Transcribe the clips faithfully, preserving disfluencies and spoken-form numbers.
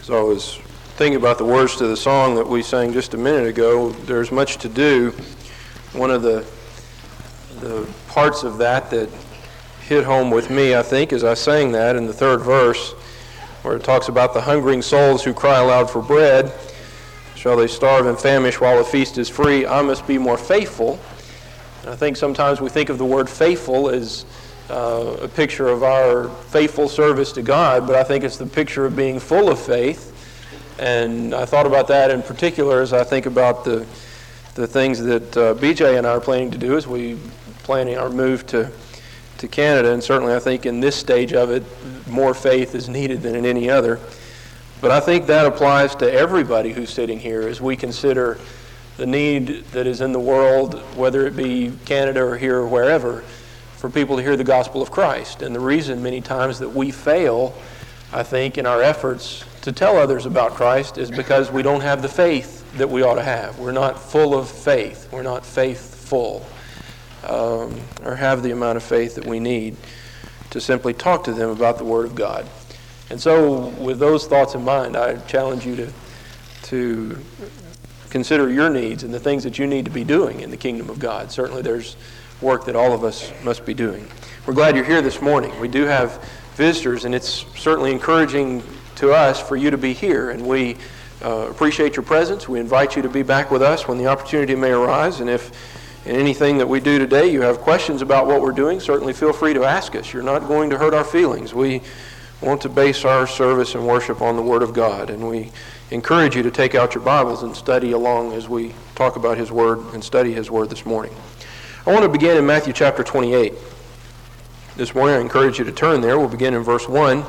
So I was thinking about the words to the song that we sang just a minute ago, There's Much to Do. One of the the parts of that that hit home with me, I think, as I sang that in the third verse, where it talks about the hungering souls who cry aloud for bread. Shall they starve and famish while the feast is free? I must be more faithful. And I think sometimes we think of the word faithful as uh, a picture of our faithful service to God, but I think it's the picture of being full of faith. And I thought about that in particular as I think about the the things that uh, B J and I are planning to do as we planning our move to to Canada. And certainly I think in this stage of it, more faith is needed than in any other. But I think that applies to everybody who's sitting here as we consider the need that is in the world, whether it be Canada or here or wherever, for people to hear the gospel of Christ. And the reason many times that we fail, I think, in our efforts to tell others about Christ is because we don't have the faith that we ought to have. We're not full of faith. We're not faithful, um, or have the amount of faith that we need to simply talk to them about the Word of God. And so with those thoughts in mind, I challenge you to to consider your needs and the things that you need to be doing in the kingdom of God. Certainly there's work that all of us must be doing. We're glad you're here this morning. We do have visitors, and it's certainly encouraging to us for you to be here, and we uh, appreciate your presence. We invite you to be back with us when the opportunity may arise, and if in anything that we do today you have questions about what we're doing, certainly feel free to ask us. You're not going to hurt our feelings. We want to base our service and worship on the Word of God, and we encourage you to take out your Bibles and study along as we talk about His Word and study His Word this morning. I want to begin in Matthew chapter twenty-eight. This morning I encourage you to turn there. We'll begin in verse one.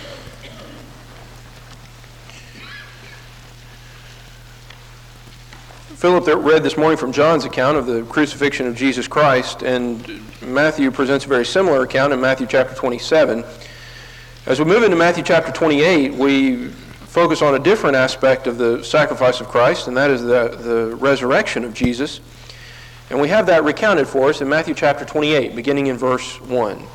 Philip read this morning from John's account of the crucifixion of Jesus Christ, and Matthew presents a very similar account in Matthew chapter twenty-seven. As we move into Matthew chapter twenty-eight, we focus on a different aspect of the sacrifice of Christ, and that is the, the resurrection of Jesus. And we have that recounted for us in Matthew chapter twenty-eight, beginning in verse one.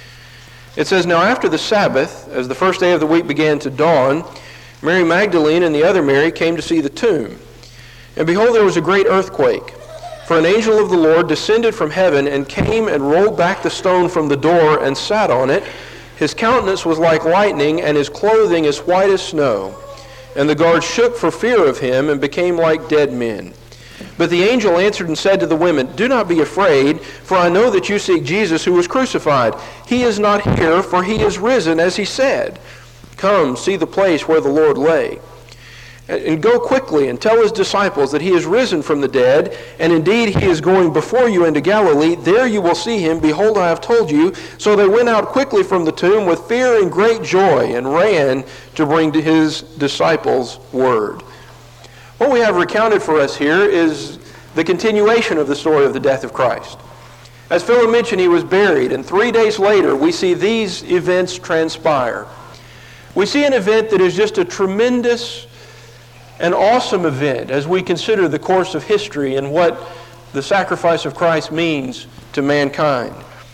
It says, Now after the Sabbath, as the first day of the week began to dawn, Mary Magdalene and the other Mary came to see the tomb. And behold, there was a great earthquake. For an angel of the Lord descended from heaven and came and rolled back the stone from the door and sat on it. His countenance was like lightning, and his clothing as white as snow. And the guards shook for fear of him and became like dead men. But the angel answered and said to the women, Do not be afraid, for I know that you seek Jesus who was crucified. He is not here, for he is risen, as he said. Come, see the place where the Lord lay. And go quickly and tell his disciples that he is risen from the dead, and indeed he is going before you into Galilee. There you will see him. Behold, I have told you. So they went out quickly from the tomb with fear and great joy and ran to bring to his disciples word. What we have recounted for us here is the continuation of the story of the death of Christ. As Philip mentioned, he was buried, and three days later we see these events transpire. We see an event that is just a tremendous an awesome event as we consider the course of history and what the sacrifice of Christ means to mankind.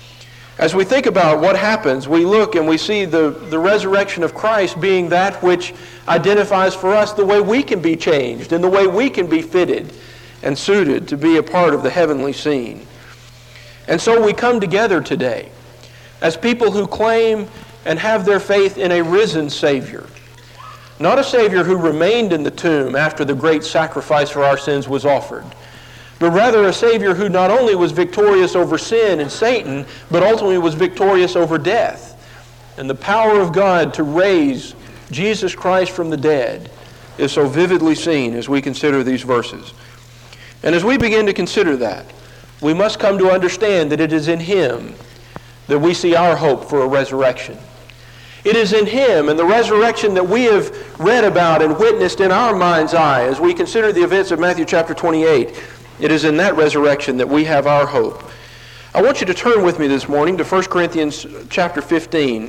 As we think about what happens, we look and we see the, the resurrection of Christ being that which identifies for us the way we can be changed and the way we can be fitted and suited to be a part of the heavenly scene. And so we come together today as people who claim and have their faith in a risen Savior. Not a Savior who remained in the tomb after the great sacrifice for our sins was offered, but rather a Savior who not only was victorious over sin and Satan, but ultimately was victorious over death. And the power of God to raise Jesus Christ from the dead is so vividly seen as we consider these verses. And as we begin to consider that, we must come to understand that it is in Him that we see our hope for a resurrection. It is in Him and the resurrection that we have read about and witnessed in our mind's eye as we consider the events of Matthew chapter twenty-eight. It is in that resurrection that we have our hope. I want you to turn with me this morning to First Corinthians chapter fifteen.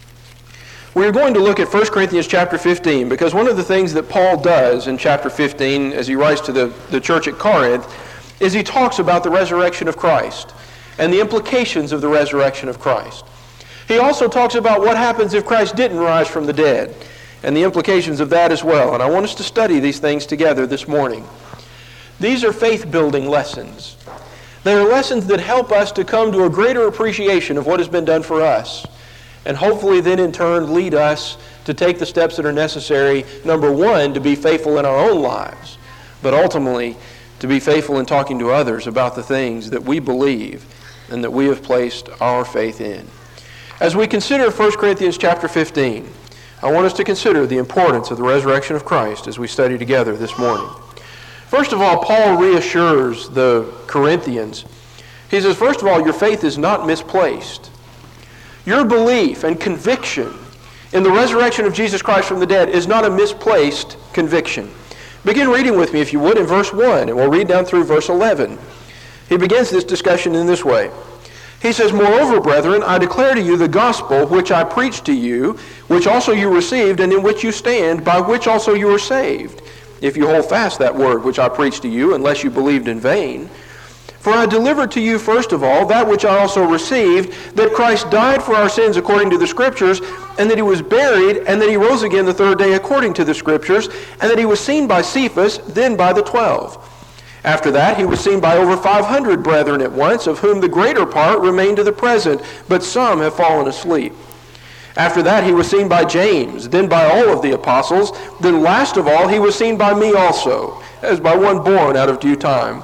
We're going to look at First Corinthians chapter fifteen because one of the things that Paul does in chapter fifteen as he writes to the, the church at Corinth is he talks about the resurrection of Christ and the implications of the resurrection of Christ. He also talks about what happens if Christ didn't rise from the dead. and the implications of that as well. And I want us to study these things together this morning. These are faith-building lessons. They are lessons that help us to come to a greater appreciation of what has been done for us, and hopefully then in turn lead us to take the steps that are necessary, number one, to be faithful in our own lives, but ultimately to be faithful in talking to others about the things that we believe and that we have placed our faith in. As we consider First Corinthians chapter fifteen, I want us to consider the importance of the resurrection of Christ as we study together this morning. First of all, Paul reassures the Corinthians. He says, first of all, your faith is not misplaced. Your belief and conviction in the resurrection of Jesus Christ from the dead is not a misplaced conviction. Begin reading with me, if you would, in verse one, and we'll read down through verse eleven. He begins this discussion in this way. He says, moreover, brethren, I declare to you the gospel which I preached to you, which also you received, and in which you stand, by which also you are saved, if you hold fast that word which I preached to you, unless you believed in vain. For I delivered to you first of all that which I also received, that Christ died for our sins according to the Scriptures, and that he was buried, and that he rose again the third day according to the Scriptures, and that he was seen by Cephas, then by the twelve. After that he was seen by over five hundred brethren at once, of whom the greater part remain to the present, but some have fallen asleep. After that he was seen by James, then by all of the apostles, then last of all he was seen by me also, as by one born out of due time.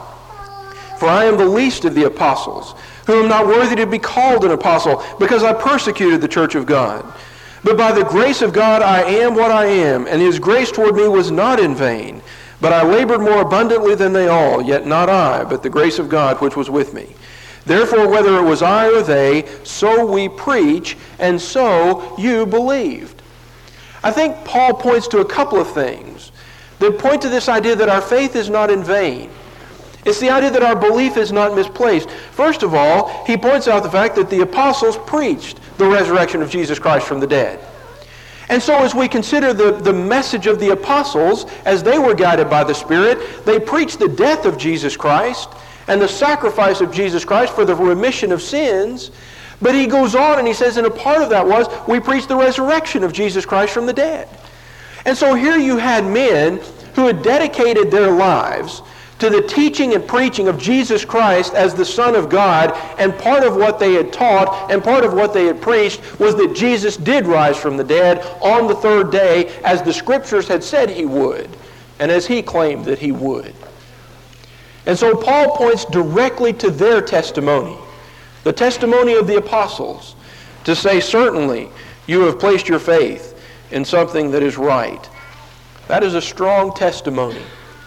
For I am the least of the apostles, who am not worthy to be called an apostle, because I persecuted the church of God. But by the grace of God I am what I am, and his grace toward me was not in vain. But I labored more abundantly than they all, yet not I, but the grace of God which was with me. Therefore, whether it was I or they, so we preach, and so you believed. I think Paul points to a couple of things that point to this idea that our faith is not in vain. It's the idea that our belief is not misplaced. First of all, he points out the fact that the apostles preached the resurrection of Jesus Christ from the dead. And so as we consider the, the message of the apostles, as they were guided by the Spirit, they preached the death of Jesus Christ and the sacrifice of Jesus Christ for the remission of sins. But he goes on and he says, and a part of that was, we preached the resurrection of Jesus Christ from the dead. And so here you had men who had dedicated their lives to the teaching and preaching of Jesus Christ as the Son of God, and part of what they had taught and part of what they had preached was that Jesus did rise from the dead on the third day, as the Scriptures had said he would, and as he claimed that he would. And so Paul points directly to their testimony, the testimony of the apostles, to say, certainly you have placed your faith in something that is right. That is a strong testimony.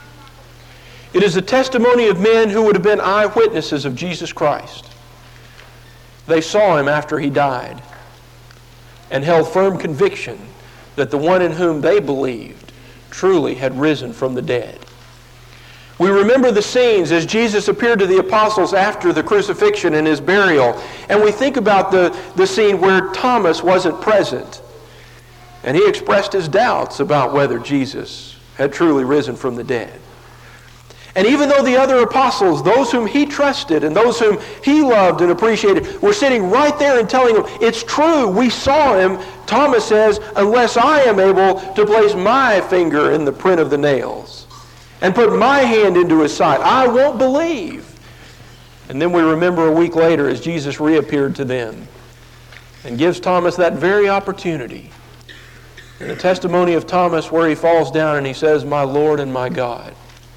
It is the testimony of men who would have been eyewitnesses of Jesus Christ. They saw him after he died and held firm conviction that the one in whom they believed truly had risen from the dead. We remember the scenes as Jesus appeared to the apostles after the crucifixion and his burial, and we think about the, the scene where Thomas wasn't present, and he expressed his doubts about whether Jesus had truly risen from the dead. And even though the other apostles, those whom he trusted and those whom he loved and appreciated, were sitting right there and telling him, it's true, we saw him, Thomas says, unless I am able to place my finger in the print of the nails and put my hand into his side, I won't believe. And then we remember a week later as Jesus reappeared to them and gives Thomas that very opportunity. In the testimony of Thomas, where he falls down and he says, my Lord and my God.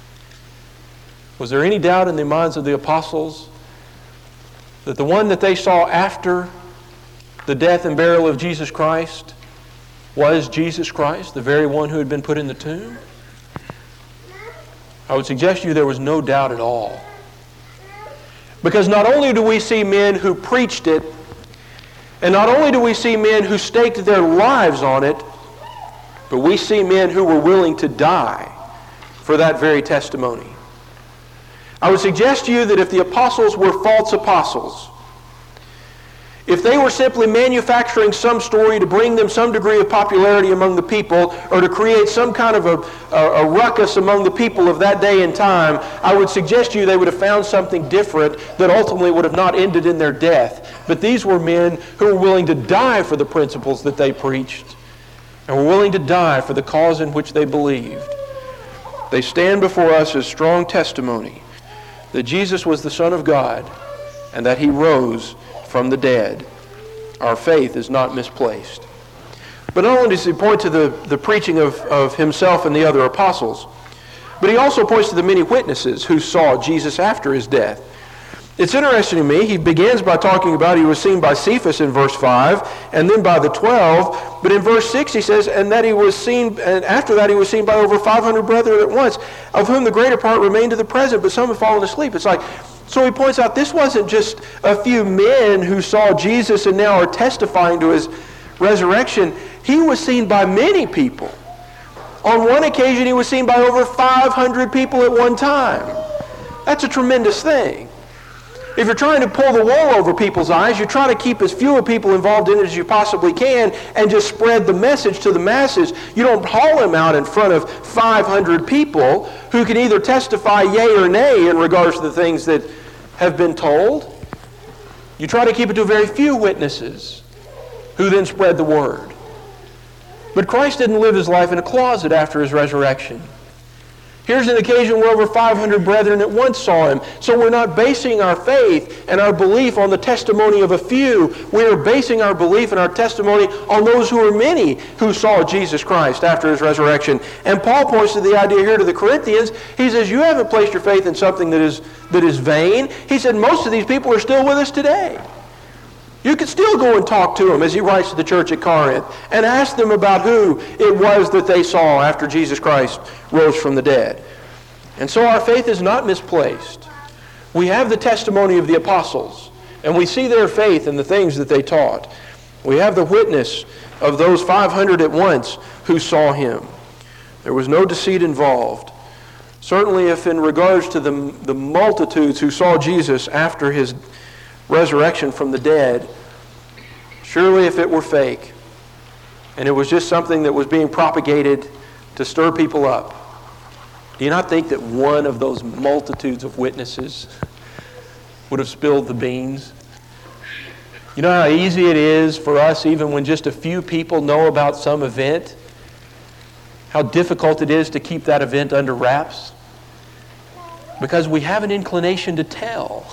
Was there any doubt in the minds of the apostles that the one that they saw after the death and burial of Jesus Christ was Jesus Christ, the very one who had been put in the tomb? I would suggest to you there was no doubt at all. Because not only do we see men who preached it, and not only do we see men who staked their lives on it, but we see men who were willing to die for that very testimony. I would suggest to you that if the apostles were false apostles, if they were simply manufacturing some story to bring them some degree of popularity among the people, or to create some kind of a, a, a ruckus among the people of that day and time, I would suggest to you they would have found something different that ultimately would have not ended in their death. But these were men who were willing to die for the principles that they preached. and were willing to die for the cause in which they believed. They stand before us as strong testimony that Jesus was the Son of God and that he rose from the dead. Our faith is not misplaced. But not only does he point to the, the preaching of, of himself and the other apostles, but he also points to the many witnesses who saw Jesus after his death. It's interesting to me, he begins by talking about he was seen by Cephas in verse five, and then by the twelve, but in verse six he says, and that he was seen, and after that he was seen by over five hundred brethren at once, of whom the greater part remain to the present, but some have fallen asleep. It's like, so he points out this wasn't just a few men who saw Jesus and now are testifying to his resurrection. He was seen by many people. On one occasion he was seen by over five hundred people at one time. That's a tremendous thing. If you're trying to pull the wool over people's eyes, you try to keep as fewer people involved in it as you possibly can and just spread the message to the masses. You don't haul him out in front of five hundred people who can either testify yea or nay in regards to the things that have been told. You try to keep it to very few witnesses who then spread the word. But Christ didn't live his life in a closet after his resurrection. Here's an occasion where over five hundred brethren at once saw him. So we're not basing our faith and our belief on the testimony of a few. We are basing our belief and our testimony on those who are many who saw Jesus Christ after his resurrection. And Paul points to the idea here to the Corinthians. He says, you haven't placed your faith in something that is, that is vain. He said, most of these people are still with us today. You could still go and talk to them, as he writes to the church at Corinth, and ask them about who it was that they saw after Jesus Christ rose from the dead. And so our faith is not misplaced. We have the testimony of the apostles, and we see their faith in the things that they taught. We have the witness of those five hundred at once who saw him. There was no deceit involved. Certainly if in regards to the, the multitudes who saw Jesus after his resurrection from the dead, surely if it were fake and it was just something that was being propagated to stir people up, do you not think that one of those multitudes of witnesses would have spilled the beans? You know how easy it is for us, even when just a few people know about some event, how difficult it is to keep that event under wraps? Because we have an inclination to tell.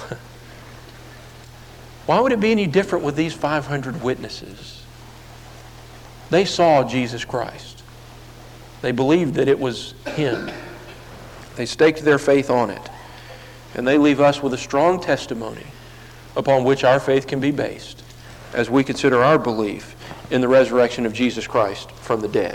Why would it be any different with these five hundred witnesses? They saw Jesus Christ. They believed that it was him. They staked their faith on it. And they leave us with a strong testimony upon which our faith can be based as we consider our belief in the resurrection of Jesus Christ from the dead.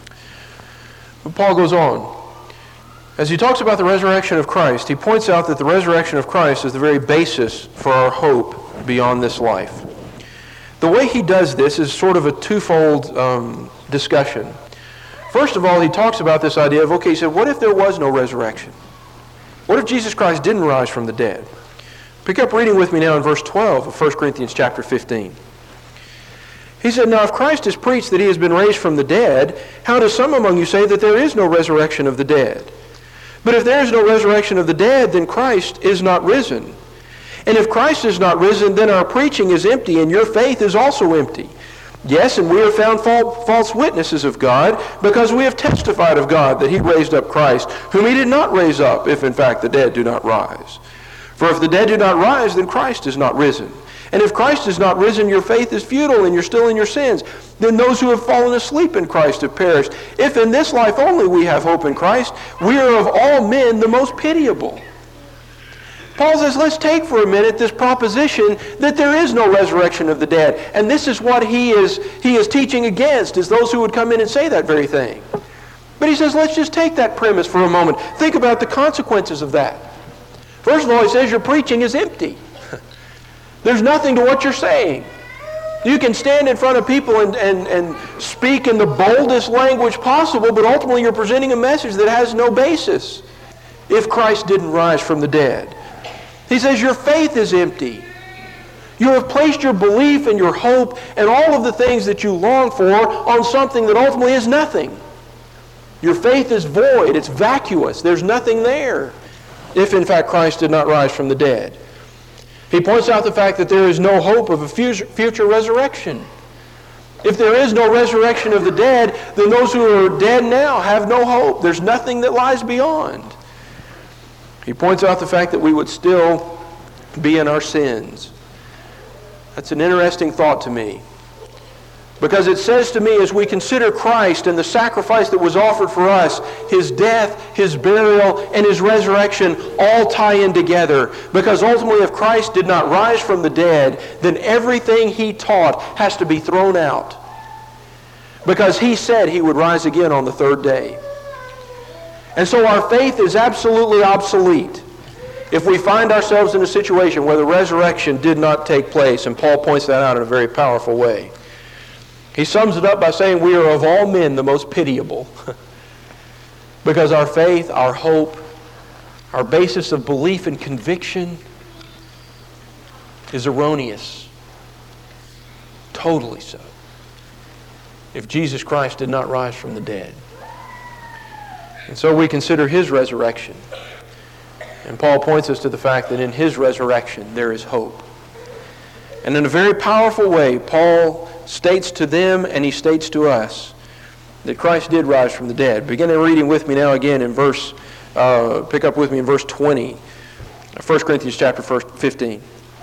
But Paul goes on. As he talks about the resurrection of Christ, he points out that the resurrection of Christ is the very basis for our hope beyond this life. The way he does this is sort of a twofold um, discussion. First of all, he talks about this idea of, okay, he said, what if there was no resurrection? What if Jesus Christ didn't rise from the dead? Pick up reading with me now in verse twelve of First Corinthians chapter fifteen. He said, now if Christ has preached that he has been raised from the dead, how do some among you say that there is no resurrection of the dead? But if there is no resurrection of the dead, then Christ is not risen. And if Christ is not risen, then our preaching is empty, and your faith is also empty. Yes, and we are found false witnesses of God, because we have testified of God that he raised up Christ, whom he did not raise up, if in fact the dead do not rise. For if the dead do not rise, then Christ is not risen. And if Christ is not risen, your faith is futile, and you're still in your sins. Then those who have fallen asleep in Christ have perished. If in this life only we have hope in Christ, we are of all men the most pitiable. Paul says, let's take for a minute this proposition that there is no resurrection of the dead. And this is what he is, he is teaching against, is those who would come in and say that very thing. But he says, let's just take that premise for a moment. Think about the consequences of that. First of all, he says your preaching is empty. There's nothing to what you're saying. You can stand in front of people and, and, and speak in the boldest language possible, but ultimately you're presenting a message that has no basis if Christ didn't rise from the dead. He says your faith is empty. You have placed your belief and your hope and all of the things that you long for on something that ultimately is nothing. Your faith is void. It's vacuous. There's nothing there if in fact Christ did not rise from the dead. He points out the fact that there is no hope of a future resurrection. If there is no resurrection of the dead, then those who are dead now have no hope. There's nothing that lies beyond. He points out the fact that we would still be in our sins. That's an interesting thought to me. Because it says to me, as we consider Christ and the sacrifice that was offered for us, His death, His burial, and His resurrection all tie in together. Because ultimately, if Christ did not rise from the dead, then everything He taught has to be thrown out. Because He said He would rise again on the third day. And so our faith is absolutely obsolete if we find ourselves in a situation where the resurrection did not take place. And Paul points that out in a very powerful way. He sums it up by saying we are of all men the most pitiable. Because our faith, our hope, our basis of belief and conviction is erroneous. Totally so. If Jesus Christ did not rise from the dead. And so we consider His resurrection. And Paul points us to the fact that in His resurrection there is hope. And in a very powerful way, Paul states to them and he states to us that Christ did rise from the dead. Begin reading with me now again in verse, uh, pick up with me in verse twenty, First Corinthians chapter fifteen.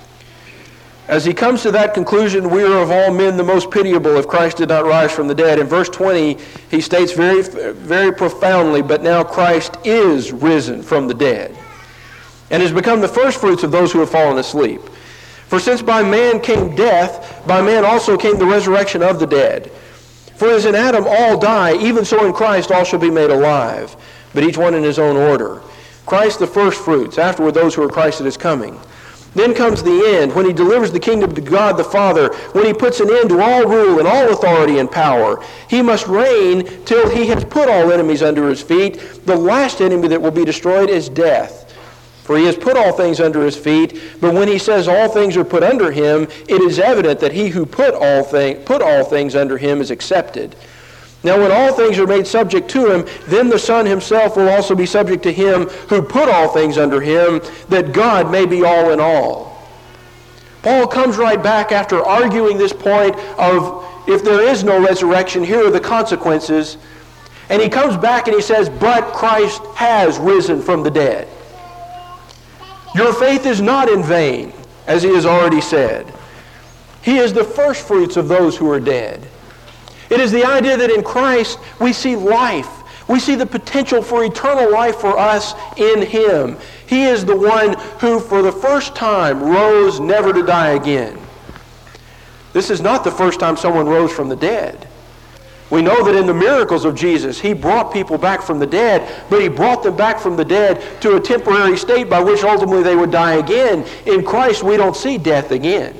As he comes to that conclusion, we are of all men the most pitiable if Christ did not rise from the dead. In verse twenty, he states very, very profoundly, but now Christ is risen from the dead and has become the firstfruits of those who have fallen asleep. For since by man came death, by man also came the resurrection of the dead. For as in Adam all die, even so in Christ all shall be made alive, but each one in his own order. Christ the firstfruits, afterward those who are Christ at His coming. Then comes the end, when He delivers the kingdom to God the Father, when He puts an end to all rule and all authority and power. He must reign till He has put all enemies under His feet. The last enemy that will be destroyed is death. For He has put all things under His feet, but when He says all things are put under Him, it is evident that He who put all, thing, put all things under Him is accepted. Now when all things are made subject to Him, then the Son Himself will also be subject to Him who put all things under Him, that God may be all in all. Paul comes right back after arguing this point of if there is no resurrection, here are the consequences. And he comes back and he says, but Christ has risen from the dead. Your faith is not in vain, as he has already said. He is the firstfruits of those who are dead. It is the idea that in Christ we see life. We see the potential for eternal life for us in Him. He is the one who for the first time rose never to die again. This is not the first time someone rose from the dead. We know that in the miracles of Jesus, He brought people back from the dead, but He brought them back from the dead to a temporary state by which ultimately they would die again. In Christ, we don't see death again.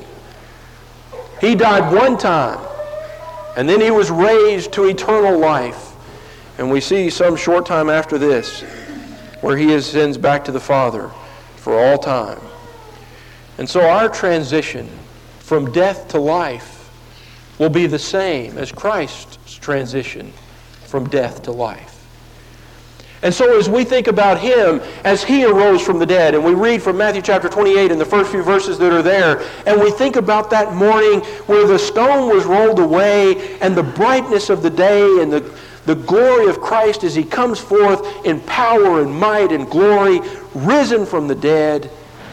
He died one time, and then He was raised to eternal life. And we see some short time after this, where He ascends back to the Father for all time. And so our transition from death to life will be the same as Christ's transition from death to life. And so as we think about Him, as He arose from the dead, and we read from Matthew chapter twenty-eight in the first few verses that are there, and we think about that morning where the stone was rolled away, and the brightness of the day, and the, the glory of Christ as He comes forth in power and might and glory, risen from the dead,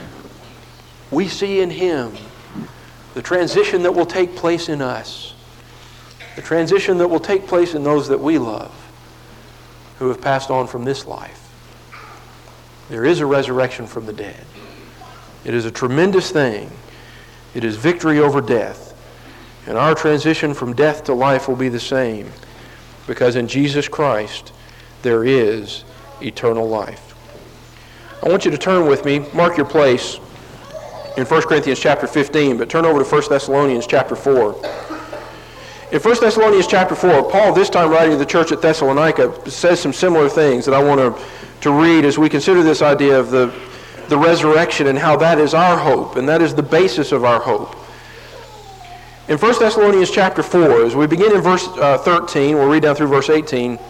we see in Him the transition that will take place in us. The transition that will take place in those that we love, who have passed on from this life. There is a resurrection from the dead. It is a tremendous thing. It is victory over death. And our transition from death to life will be the same, because in Jesus Christ there is eternal life. I want you to turn with me, mark your place in First Corinthians chapter fifteen, but turn over to First Thessalonians chapter four. In First Thessalonians chapter four, Paul, this time writing to the church at Thessalonica, says some similar things that I want to, to read as we consider this idea of the, the resurrection and how that is our hope, and that is the basis of our hope. In First Thessalonians chapter four, as we begin in verse uh, thirteen, we'll read down through verse eighteen,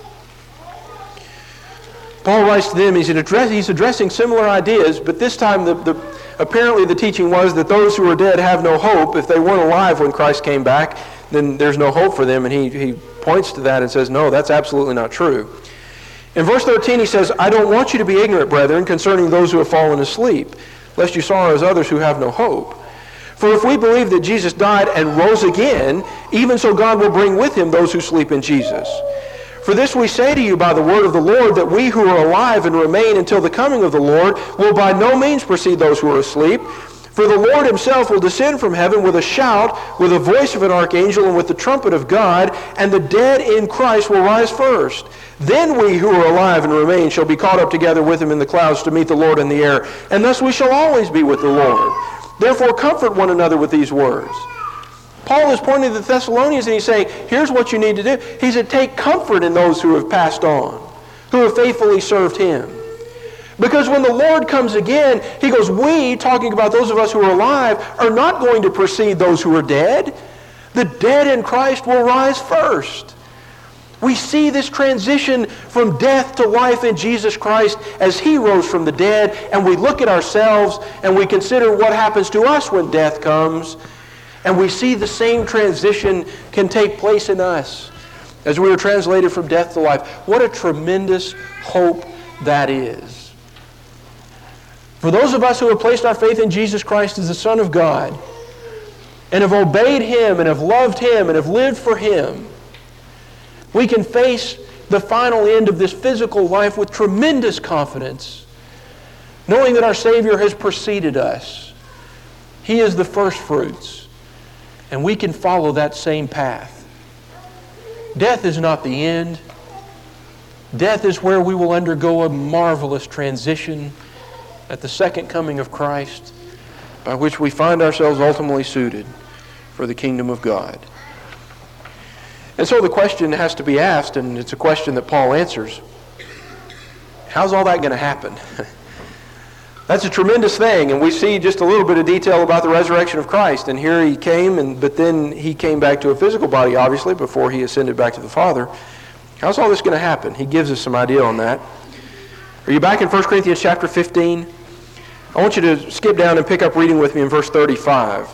Paul writes to them, he's, address, he's addressing similar ideas, but this time the, the, apparently the teaching was that those who are dead have no hope if they weren't alive when Christ came back. then there's no hope for them. And he, he points to that and says, no, that's absolutely not true. In verse thirteen, he says, I don't want you to be ignorant, brethren, concerning those who have fallen asleep, lest you sorrow as others who have no hope. For if we believe that Jesus died and rose again, even so God will bring with him those who sleep in Jesus. For this we say to you by the word of the Lord, that we who are alive and remain until the coming of the Lord will by no means precede those who are asleep. For the Lord himself will descend from heaven with a shout, with the voice of an archangel, and with the trumpet of God, and the dead in Christ will rise first. Then we who are alive and remain shall be caught up together with him in the clouds to meet the Lord in the air, and thus we shall always be with the Lord. Therefore comfort one another with these words. Paul is pointing to the Thessalonians and he's saying, here's what you need to do. He said, take comfort in those who have passed on, who have faithfully served him. Because when the Lord comes again, he goes, we, talking about those of us who are alive, are not going to precede those who are dead. The dead in Christ will rise first. We see this transition from death to life in Jesus Christ as he rose from the dead, and we look at ourselves and we consider what happens to us when death comes, and we see the same transition can take place in us as we are translated from death to life. What a tremendous hope that is. For those of us who have placed our faith in Jesus Christ as the Son of God and have obeyed him and have loved him and have lived for him, we can face the final end of this physical life with tremendous confidence, knowing that our Savior has preceded us. He is the first fruits, and we can follow that same path. Death is not the end. Death is where we will undergo a marvelous transition at the second coming of Christ, by which we find ourselves ultimately suited for the kingdom of God. And so the question has to be asked, and it's a question that Paul answers. How's all that going to happen? That's a tremendous thing, and we see just a little bit of detail about the resurrection of Christ. And here he came, and but then he came back to a physical body, obviously, before he ascended back to the Father. How's all this going to happen? He gives us some idea on that. Are you back in First Corinthians chapter fifteen? I want you to skip down and pick up reading with me in verse thirty-five.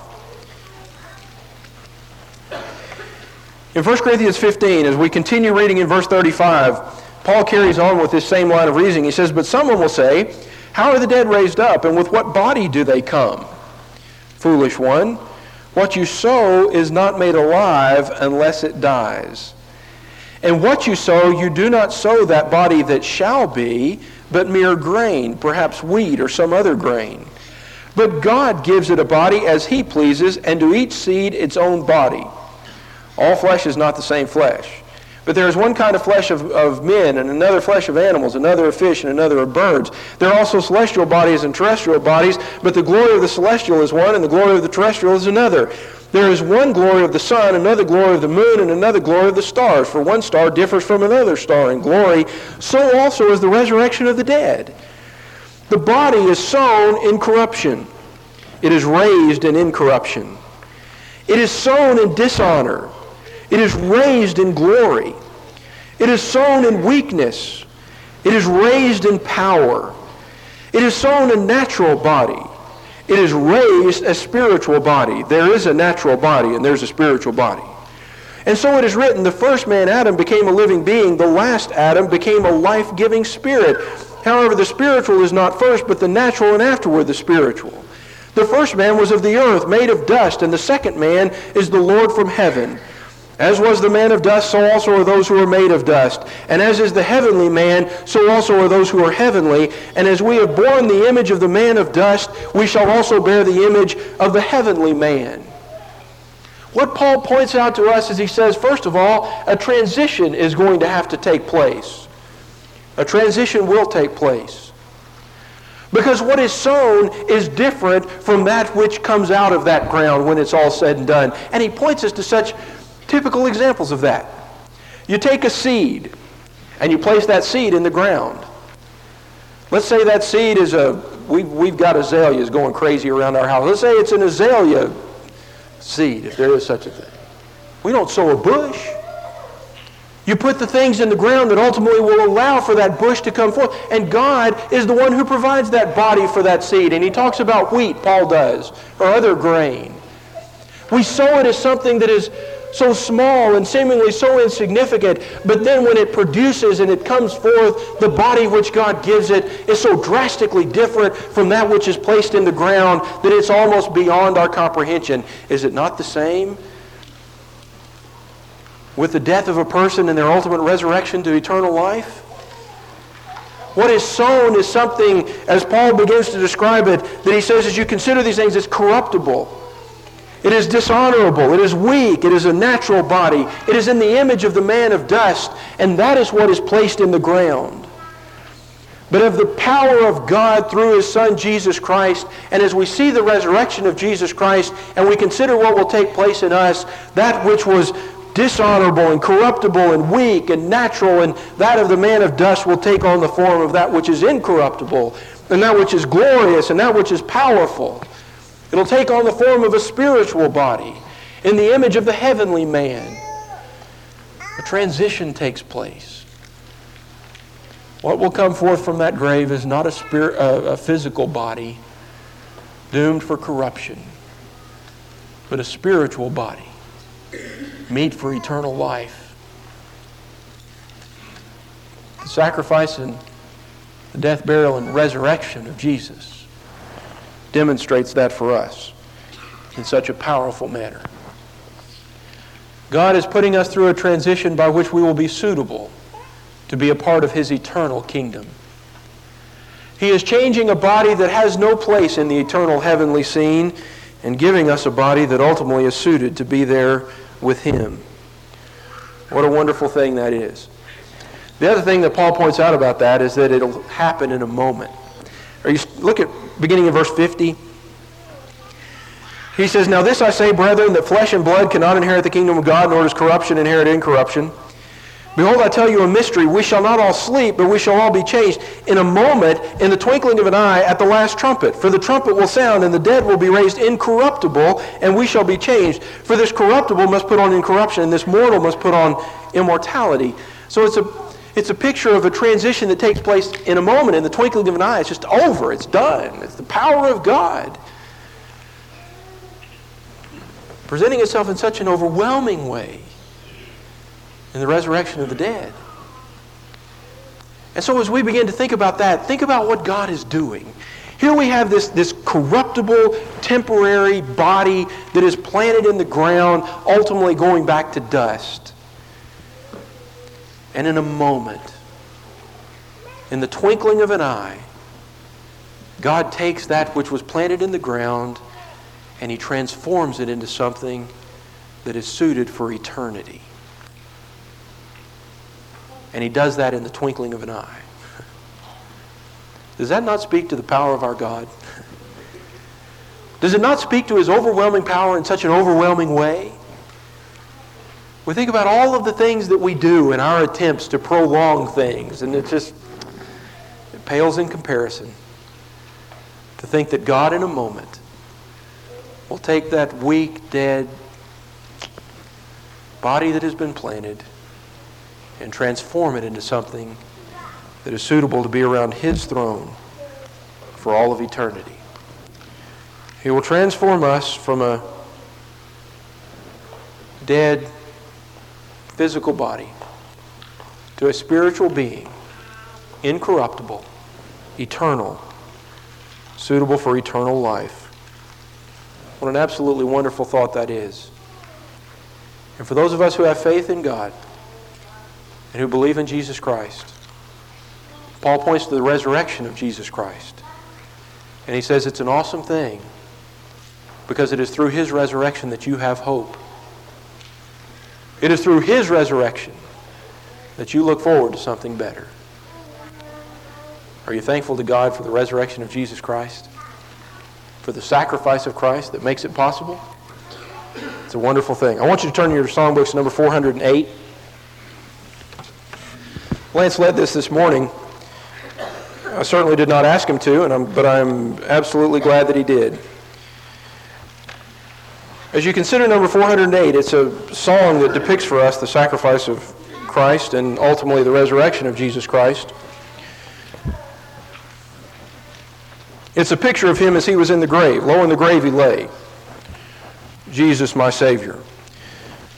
In First Corinthians fifteen, as we continue reading in verse thirty-five, Paul carries on with this same line of reasoning. He says, but someone will say, how are the dead raised up, and with what body do they come? Foolish one, what you sow is not made alive unless it dies. And what you sow, you do not sow that body that shall be, but mere grain, perhaps wheat or some other grain. But God gives it a body as he pleases, and to each seed its own body. All flesh is not the same flesh. But there is one kind of flesh of, of men, and another flesh of animals, another of fish, and another of birds. There are also celestial bodies and terrestrial bodies, but the glory of the celestial is one, and the glory of the terrestrial is another. There is one glory of the sun, another glory of the moon, and another glory of the stars. For one star differs from another star in glory. So also is the resurrection of the dead. The body is sown in corruption. It is raised in incorruption. It is sown in dishonor. It is raised in glory. It is sown in weakness. It is raised in power. It is sown a natural body. It is raised a spiritual body. There is a natural body and there's a spiritual body. And so it is written, the first man, Adam, became a living being. The last Adam became a life-giving spirit. However, the spiritual is not first, but the natural, and afterward the spiritual. The first man was of the earth, made of dust, and the second man is the Lord from heaven. As was the man of dust, so also are those who are made of dust. And as is the heavenly man, so also are those who are heavenly. And as we have borne the image of the man of dust, we shall also bear the image of the heavenly man. What Paul points out to us is he says, first of all, a transition is going to have to take place. A transition will take place. Because what is sown is different from that which comes out of that ground when it's all said and done. And he points us to such typical examples of that. You take a seed and you place that seed in the ground. Let's say that seed is a, we've, we've got azaleas going crazy around our house. Let's say it's an azalea seed, if there is such a thing. We don't sow a bush. You put the things in the ground that ultimately will allow for that bush to come forth. And God is the one who provides that body for that seed. And he talks about wheat, Paul does, or other grain. We sow it as something that is so small and seemingly so insignificant, but then when it produces and it comes forth, the body which God gives it is so drastically different from that which is placed in the ground that it's almost beyond our comprehension. Is it not the same with the death of a person and their ultimate resurrection to eternal life? What is sown is something, as Paul begins to describe it, that he says, as you consider these things, it's corruptible. It is dishonorable. It is weak. It is a natural body. It is in the image of the man of dust, and that is what is placed in the ground. But of the power of God through His Son, Jesus Christ, and as we see the resurrection of Jesus Christ, and we consider what will take place in us, that which was dishonorable and corruptible and weak and natural, and that of the man of dust will take on the form of that which is incorruptible, and that which is glorious, and that which is powerful. It'll take on the form of a spiritual body in the image of the heavenly man. A transition takes place. What will come forth from that grave is not a, spirit, uh, a physical body doomed for corruption, but a spiritual body meet for eternal life. The sacrifice and the death, burial, and resurrection of Jesus demonstrates that for us in such a powerful manner. God is putting us through a transition by which we will be suitable to be a part of His eternal kingdom. He is changing a body that has no place in the eternal heavenly scene and giving us a body that ultimately is suited to be there with Him. What a wonderful thing that is. The other thing that Paul points out about that is that it'll happen in a moment. Are you look at beginning in verse fifty. He says, "Now this I say, brethren, that flesh and blood cannot inherit the kingdom of God, nor does corruption inherit incorruption. Behold, I tell you a mystery. We shall not all sleep, but we shall all be changed in a moment, in the twinkling of an eye, at the last trumpet. For the trumpet will sound, and the dead will be raised incorruptible, and we shall be changed. For this corruptible must put on incorruption, and this mortal must put on immortality." So it's a it's a picture of a transition that takes place in a moment, in the twinkling of an eye. It's just over. It's done. It's the power of God presenting itself in such an overwhelming way in the resurrection of the dead. And so as we begin to think about that, think about what God is doing. Here we have this, this corruptible, temporary body that is planted in the ground, ultimately going back to dust. And in a moment, in the twinkling of an eye, God takes that which was planted in the ground and He transforms it into something that is suited for eternity. And He does that in the twinkling of an eye. Does that not speak to the power of our God? Does it not speak to His overwhelming power in such an overwhelming way? We think about all of the things that we do in our attempts to prolong things, and it just it pales in comparison to think that God in a moment will take that weak, dead body that has been planted and transform it into something that is suitable to be around His throne for all of eternity. He will transform us from a dead physical body to a spiritual being, incorruptible, eternal, suitable for eternal life. What an absolutely wonderful thought that is. And for those of us who have faith in God and who believe in Jesus Christ, Paul points to the resurrection of Jesus Christ. And he says it's an awesome thing because it is through His resurrection that you have hope. It is through His resurrection that you look forward to something better. Are you thankful to God for the resurrection of Jesus Christ? For the sacrifice of Christ that makes it possible? It's a wonderful thing. I want you to turn your songbooks to number four hundred eight. Lance led this this morning. I certainly did not ask him to, and I'm, but I'm absolutely glad that he did. As you consider number four hundred eight, it's a song that depicts for us the sacrifice of Christ and ultimately the resurrection of Jesus Christ. It's a picture of Him as He was in the grave. Lo, in the grave He lay. Jesus, my Savior.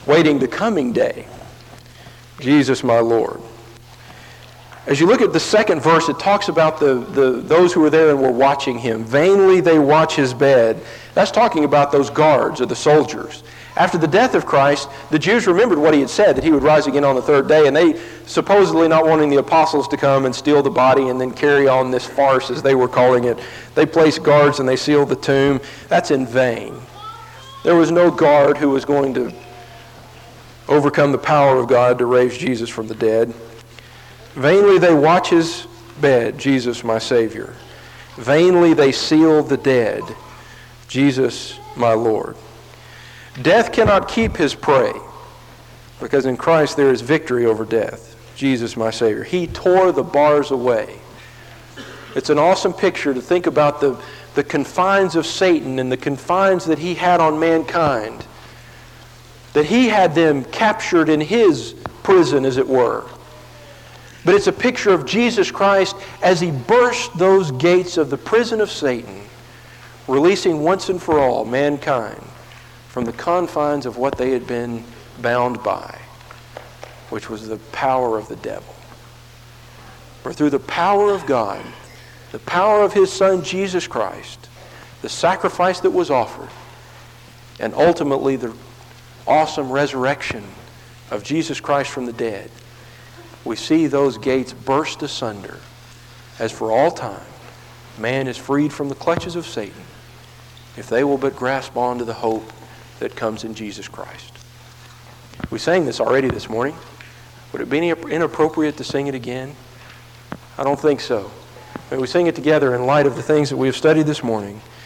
waiting the coming day. Jesus, my Lord. As you look at the second verse, it talks about the, the those who were there and were watching him. Vainly they watch his bed. That's talking about those guards or the soldiers. After the death of Christ, the Jews remembered what he had said, that he would rise again on the third day, and they, supposedly not wanting the apostles to come and steal the body and then carry on this farce, as they were calling it, they placed guards and they sealed the tomb. That's in vain. There was no guard who was going to overcome the power of God to raise Jesus from the dead. Vainly they watch his bed, Jesus my Savior. Vainly they seal the dead, Jesus my Lord. Death cannot keep his prey, because in Christ there is victory over death. Jesus my Savior. He tore the bars away. It's an awesome picture to think about the, the confines of Satan and the confines that he had on mankind, that he had them captured in his prison, as it were. But it's a picture of Jesus Christ as he burst those gates of the prison of Satan, releasing once and for all mankind from the confines of what they had been bound by, which was the power of the devil. For through the power of God, the power of his Son Jesus Christ, the sacrifice that was offered, and ultimately the awesome resurrection of Jesus Christ from the dead, we see those gates burst asunder, as for all time man is freed from the clutches of Satan, if they will but grasp on to the hope that comes in Jesus Christ. We sang this already this morning. Would it be inappropriate to sing it again? I don't think so. May we sing it together in light of the things that we have studied this morning.